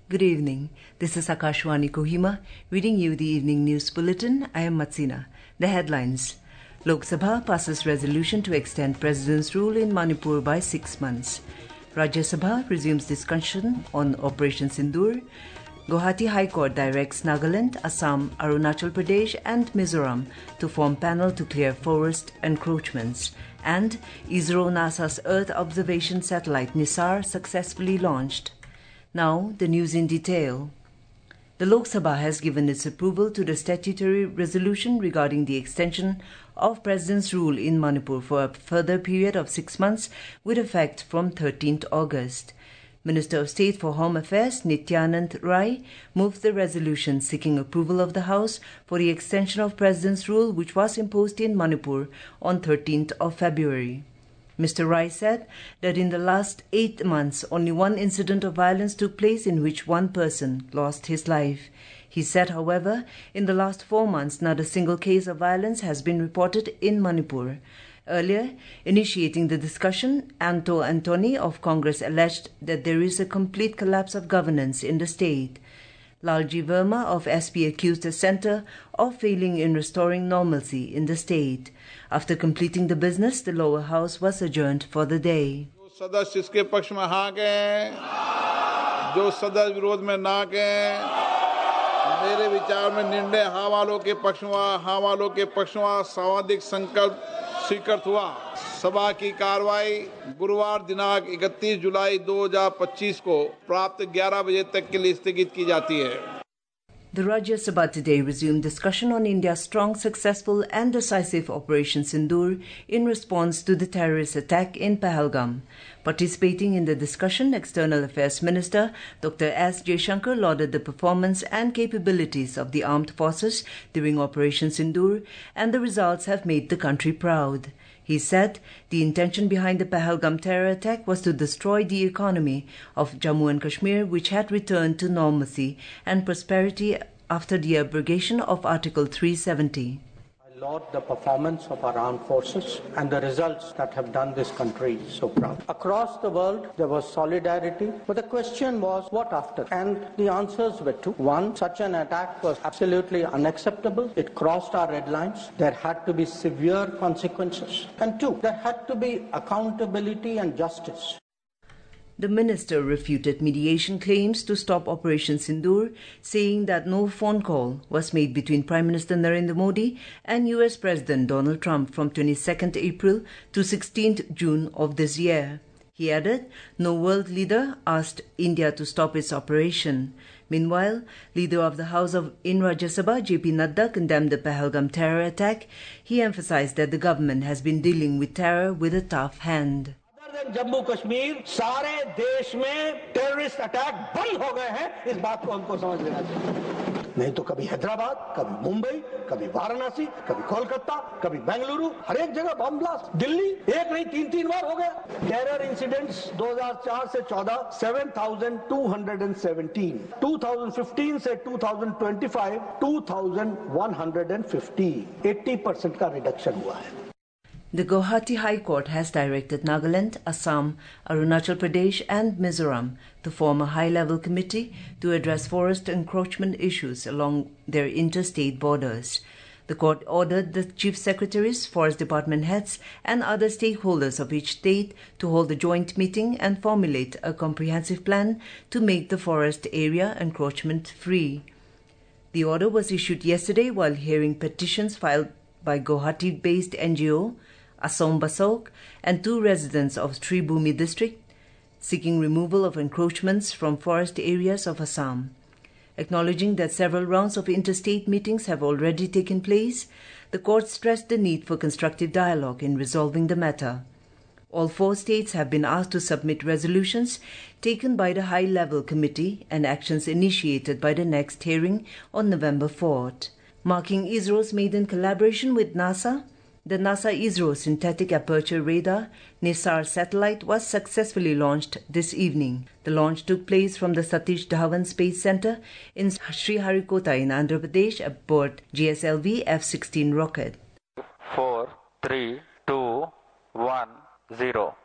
Good evening. This is Akashwani Kohima reading you the evening news bulletin. I am Matsina. The headlines. Lok Sabha passes resolution to extend President's rule in Manipur by 6 months. Rajya Sabha resumes discussion on Operation Sindoor. Guwahati High Court directs Nagaland, Assam, Arunachal Pradesh and Mizoram to form panel to clear forest encroachments. And ISRO NASA's Earth observation satellite NISAR successfully launched. Now, the news in detail. The Lok Sabha has given its approval to the statutory resolution regarding the extension of President's rule in Manipur for a further period of 6 months with effect from 13th August. Minister of State for Home Affairs Nityanand Rai moved the resolution seeking approval of the House for the extension of President's rule which was imposed in Manipur on 13th of February. Mr. Rai said that in the last 8 months, only one incident of violence took place in which one person lost his life. He said, however, in the last 4 months, not a single case of violence has been reported in Manipur. Earlier, initiating the discussion, Anto Antony of Congress alleged that there is a complete collapse of governance in the state. Lalji Verma of SP accused the centre of failing in restoring normalcy in the state. After completing the business, the lower house was adjourned for the day. सदस्य इसके पक्ष में हाँ कहें, जो सदस्य विरोध में ना कहें, मेरे विचार में निर्णय हाँ वालों के पक्ष में सर्वाधिक संकल्प स्वीकृत हुआ। सभा की कार्रवाई गुरुवार दिनांक 31 जुलाई 2025 को प्राप्त 11 बजे तक के लिए स्थगित की जाती है। The Rajya Sabha today resumed discussion on India's strong, successful and decisive Operation Sindoor in response to the terrorist attack in Pahalgam. Participating in the discussion, External Affairs Minister Dr. S. Jaishankar lauded the performance and capabilities of the armed forces during Operation Sindoor and the results have made the country proud. He said the intention behind the Pahalgam terror attack was to destroy the economy of Jammu and Kashmir, which had returned to normalcy and prosperity after the abrogation of Article 370. I laud the performance of our armed forces and the results that have done this country so proud. Across the world, there was solidarity, but the question was, what after? And the answers were two. One, such an attack was absolutely unacceptable. It crossed our red lines. There had to be severe consequences. And two, there had to be accountability and justice. The minister refuted mediation claims to stop Operation Sindoor, saying that no phone call was made between Prime Minister Narendra Modi and US President Donald Trump from 22nd April to 16th June of this year. He added, no world leader asked India to stop its operation. Meanwhile, leader of the House in Rajya Sabha, JP Nadda, condemned the Pahalgam terror attack. He emphasized that the government has been dealing with terror with a tough hand. Jammu Kashmir सारे देश में terrorist attack बंद हो गए हैं, इस बात को हमको समझ लेना चाहिए। नहीं तो कभी हैदराबाद, कभी मुंबई, कभी वाराणसी, कभी कोलकाता, कभी बेंगलुरु, हर एक जगह बम ब्लास्ट। दिल्ली एक नहीं 3 बार हो गया। टेरर इंसिडेंट्स 2004 से 14 7,217, 2015 से 2025 2,150, 80% का रिडक्शन हुआ है। The Guwahati High Court has directed Nagaland, Assam, Arunachal Pradesh and Mizoram to form a high-level committee to address forest encroachment issues along their interstate borders. The court ordered the chief secretaries, forest department heads and other stakeholders of each state to hold a joint meeting and formulate a comprehensive plan to make the forest area encroachment-free. The order was issued yesterday while hearing petitions filed by Guwahati-based NGO Asom Basok and 2 residents of Tribhumi district seeking removal of encroachments from forest areas of Assam. Acknowledging that several rounds of interstate meetings have already taken place, the court stressed the need for constructive dialogue in resolving the matter. All 4 states have been asked to submit resolutions taken by the high-level committee and actions initiated by the next hearing on November 4th. Marking ISRO's maiden collaboration with NASA, the NASA-ISRO Synthetic Aperture Radar NISAR satellite was successfully launched this evening. The launch took place from the Satish Dhawan Space Center in Sriharikota in Andhra Pradesh aboard GSLV F-16 rocket. 4, 3, 2, 1, 0.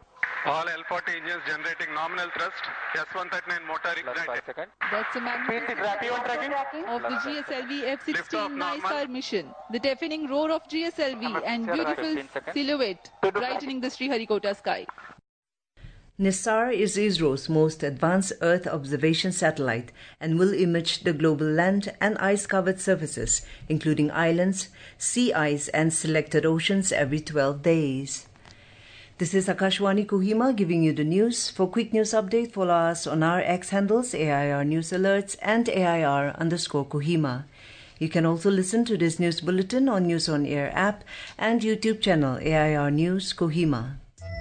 All L40 engines generating nominal thrust. S139 motor ignited. That's a magnificent of the GSLV F-16 NISAR mission. The deafening roar of GSLV and beautiful silhouette brightening the Sriharikota sky. NISAR is ISRO's most advanced Earth observation satellite and will image the global land and ice-covered surfaces, including islands, sea ice and selected oceans every 12 days. This is Akashwani Kohima giving you the news. For quick news update, follow us on our X handles AIR News Alerts and AIR_Kohima. You can also listen to this news bulletin on News on Air app and YouTube channel AIR News Kohima.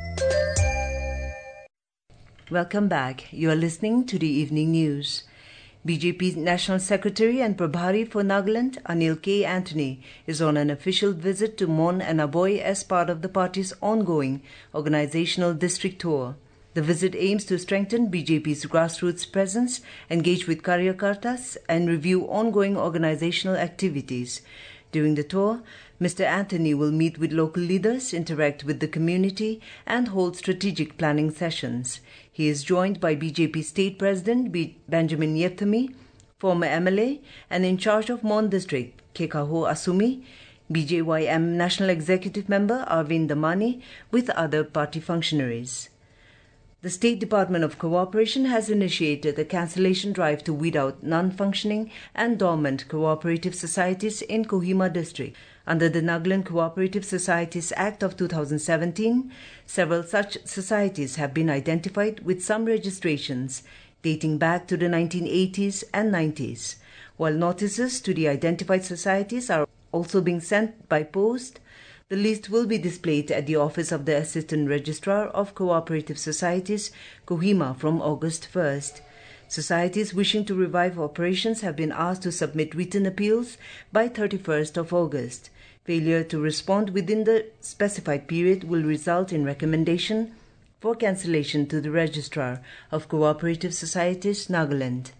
Welcome back. You are listening to the evening news. BJP National Secretary and Prabhari for Nagaland, Anil K. Antony, is on an official visit to Mon and Aboy as part of the party's ongoing organizational district tour. The visit aims to strengthen BJP's grassroots presence, engage with Karyakartas, and review ongoing organizational activities. During the tour, Mr. Antony will meet with local leaders, interact with the community, and hold strategic planning sessions. He is joined by BJP State President Benjamin Yethami, former MLA and in charge of Mon District, Kekaho Asumi, BJYM National Executive Member Arvind Damani, with other party functionaries. The State Department of Cooperation has initiated a cancellation drive to weed out non-functioning and dormant cooperative societies in Kohima District. Under the Nagaland Cooperative Societies Act of 2017, several such societies have been identified with some registrations dating back to the 1980s and 90s. While notices to the identified societies are also being sent by post, the list will be displayed at the office of the Assistant Registrar of Cooperative Societies, Kohima, from August 1st. Societies wishing to revive operations have been asked to submit written appeals by 31st of August. Failure to respond within the specified period will result in recommendation for cancellation to the Registrar of Cooperative Societies, Nagaland.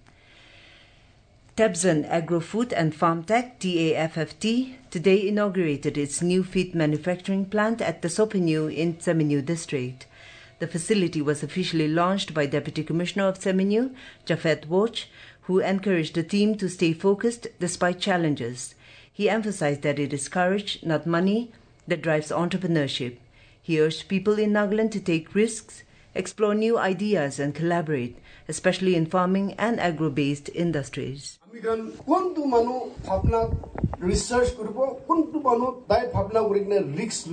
Tebzon Agro-Food and Farm Tech TAFFT today inaugurated its new feed manufacturing plant at the Sopenyu in Seminyu district. The facility was officially launched by Deputy Commissioner of Seminyu, Jafet Woch, who encouraged the team to stay focused despite challenges. He emphasized that it is courage, not money, that drives entrepreneurship. He urged people in Nagaland to take risks, explore new ideas and collaborate, especially in farming and agro-based industries. Research risk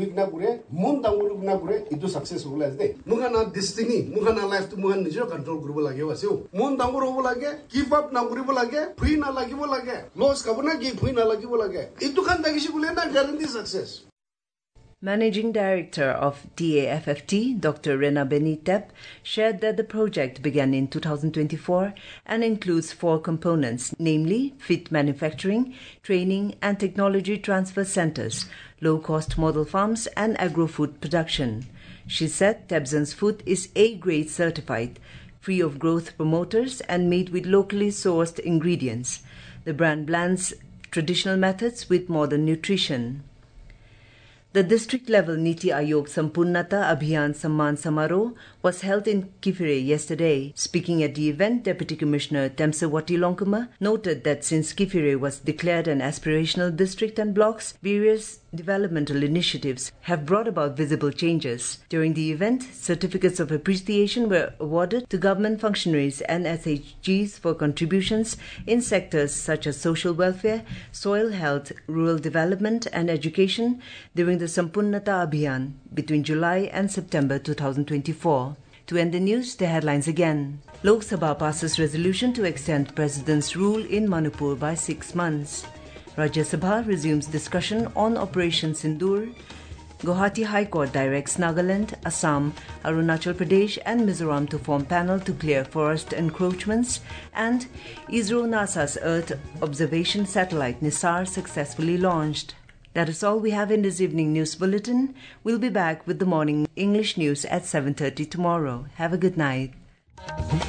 itu successful as day. Mugana destiny, mugana life to mugan nijo control group lagi wasio. Mon danguro lagi, give up na group lagi, free na lagi lagi. Loss kabuna gi free na lagi lagi. Itu kan tagisi kulena guarantee success. Managing Director of TAFFT, Dr. Rena Benitep, shared that the project began in 2024 and includes 4 components, namely feed manufacturing, training and technology transfer centers, low-cost model farms and agro-food production. She said Tebzon's food is A-grade certified, free of growth promoters and made with locally sourced ingredients. The brand blends traditional methods with modern nutrition. The district-level Niti Aayog Sampurnata Abhiyan Samman Samaroh was held in Kifire yesterday. Speaking at the event, Deputy Commissioner Temsawati Longkuma noted that since Kifire was declared an aspirational district and blocks, various developmental initiatives have brought about visible changes. During the event, certificates of appreciation were awarded to government functionaries and SHGs for contributions in sectors such as social welfare, soil health, rural development and education during the Sampurnata Abhiyan between July and September 2024. To end the news, the headlines again. Lok Sabha passes resolution to extend President's rule in Manipur by 6 months. Rajya Sabha resumes discussion on Operation Sindoor. Guwahati High Court directs Nagaland, Assam, Arunachal Pradesh and Mizoram to form panel to clear forest encroachments. And ISRO NASA's Earth observation satellite NISAR successfully launched. That is all we have in this evening news bulletin. We'll be back with the morning English news at 7:30 tomorrow. Have a good night.